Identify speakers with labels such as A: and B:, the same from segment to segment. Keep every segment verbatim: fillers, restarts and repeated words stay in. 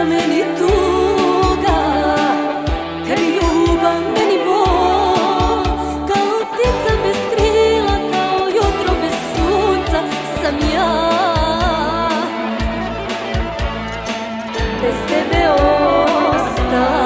A: sreća, meni tuga, tebi ljubav, meni bol. Kao ptica bez krila, kao jutro bez sunca sam ja. Bez tebe ostala.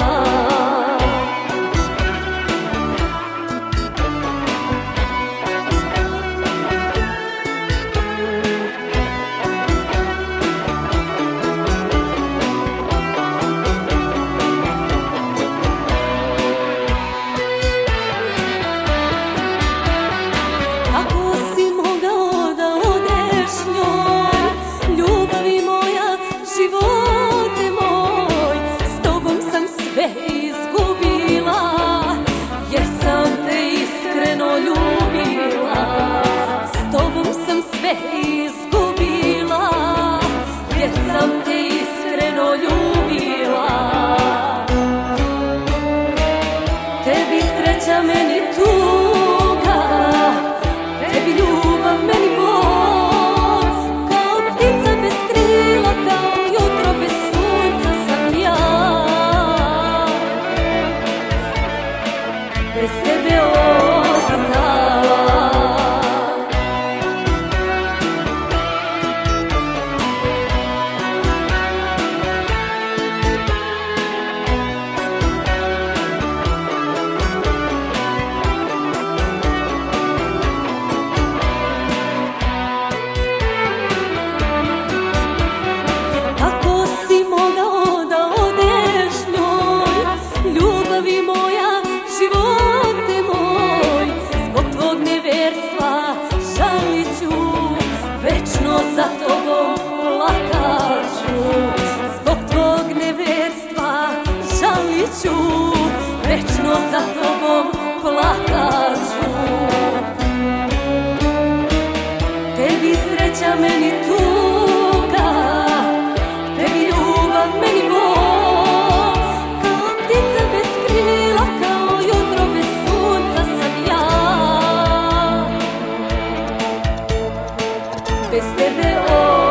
A: Živote moj, s tobom sam sve izgubila, jer sam te iskreno ljubila. S tobom sam sve izgubila, jer sam te iskreno ljubila. Tebi sreća, meni tuga, tebi ljubav, meni bol. Bez tebe ostala. Ako si mogao da odeš njoj, ljubavi moja, živote moj, zbog tvog neverstva žalit ću, večno za tobom plakat ću. Zbog tvog neverstva žalit ću, večno za tobom plakat ću. Tebi sreća, meni tuga, tebi ljubav, meni bol. Kao ptica bez krila, kao jutro bez sunca sam ja. Bez tebe